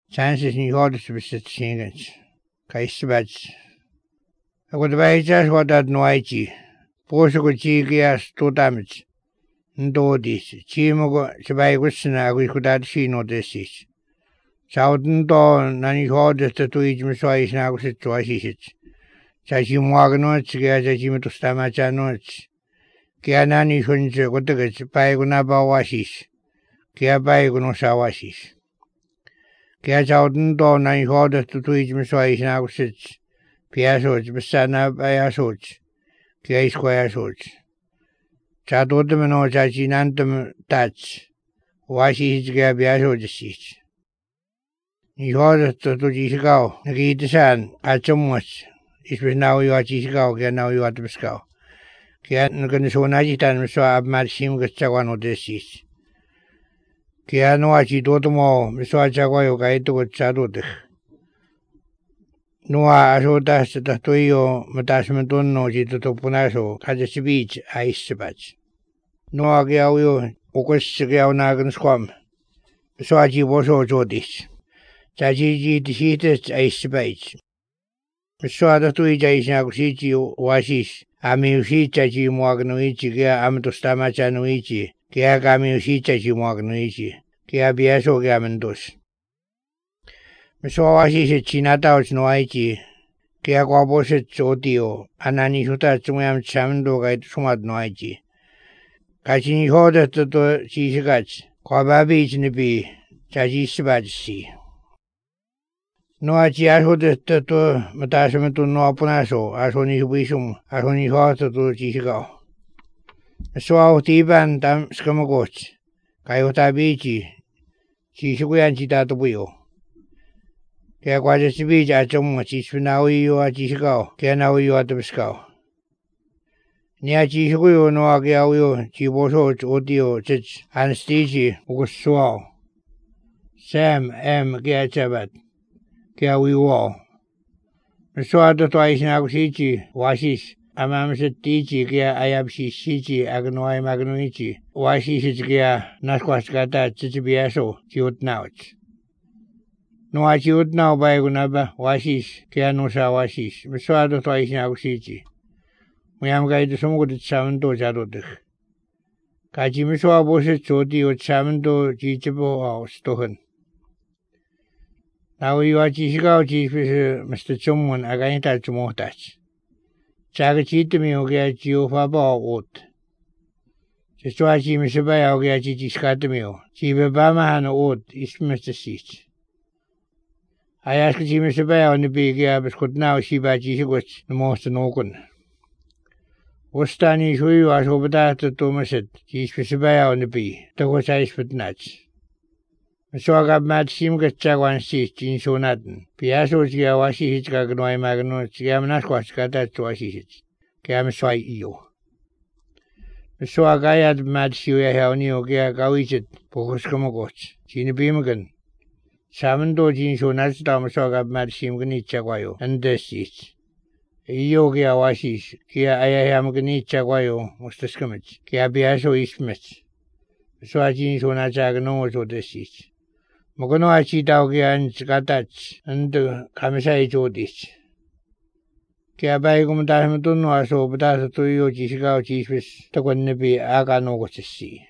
Chances ni hodes besit singans. Kaisbats. Ako dvaichas wadat noaichi. Posuko chigias to damage. Ndodis. Chimogo sibaikusina agikudat shino desis. Sauden do nani hodes to ijmiswais nagusit tuasisits. Chachi muaganots gaya chachimutostamachanots. Kaya nani shunche kotagach paiguna bawasis. Kaya paiguno sawasis. Kaya sauden do nani hodes to ijmiswais nagusit. Piasots besana bayasots. Kaya isquayasots. Chadotamano chachinantam tats. Wasis kaya piasots. Ni hodes to jisgao. Nagitasan achomuts. Isbis now you are jisgao kaya now you are the bisgao. Kaya naganasonajitan miswa abmarsim gachawano desis. Kaya no achi dotomo miswa chawayo kaito gachadotich. Noa asotas tatuyo matasmentono jitotopunaso kajasibich aisibach. Noa gauyo ukos gau nagan squam. Miswa jiboso jodis. Chaji tishites aisibach. Miswa tatui jaisnagusichi wasis. Amiushicha chi muagnuichi kaya amatostamachanuichi. Kaya kamiushicha chi muagnuichi. Kaya biaso kaya mendos. Miswa wasis chinataoch noaichi. Kaya kwaboset odio. Anani suta tsumuyam chamendo kaya sumad noaichi. Kachini hodet to chisigach. Kwababich nibi. Chaji sibachsi. Noa chi asodet to matasameto noa punaso. Asoni hubisum. Asoni hodet to chisigao. Miswa utiban tam skamagoch. Kaya utabichi. Chisiguyan chitatobuyo. Kaya kwajasibich achomu chisvinawiyo achisigao. Kaya nawiyo atabisgao. Nia chisiguyo noa kaya wiyo chiboso odio chich anstiji ugusuao. Sam kaya chabat. Kaya wiyo. Miswa to aisnagusichi wasis. Amamsetichi kaya ayabsisichi agnoay magnuichi. Wasisich kaya nasquascata chichibiaso chiutnauch. Noa chiutnau baigunaba wasis kaya nusa wasis. Miswa to aisnagusichi. Muyam kaya sumugudit samento chadotik. Kachi miswa boset choti ut samento chichibo austohan. Nawi wachisigao chifis Mr. Chumun againta chumohtach. Chaga chitami kaya chiufaba ut. Chiswa chi misabaya kaya chichiskatami. Chibabamahan ut ismestasich. Ayaska chi misabaya nibi kaya biskutnao shiba chisiguch namosta nokun. Ustani shuyu asobadata tumasit. Chismisabaya nibi. Tako sa ispatnach. Miswagab matsim gachagwan sis chinsunatin. Piasos kaya wasihich kagnoy magnuch kaya manasquas katat wasihich. Kaya misway iyo. Miswagayad matsiuya hauniyo kaya kawichit pokoskamagos. Chinibimagan. Samando chinsunats tao miswagab matsim ganichagwayo. Andesis. Iyo kaya wasis. Kaya ayaham ganichagwayo mustaskamach. Kaya piaso ismach. Miswa chinsunachagno odesis. Mogono achi tau kaya anchikatach. Andu kamisai chodis. Kaya bai kumatasamatun aso patasa tuyo chisigao chisvis takwan nibi aga nogosisi.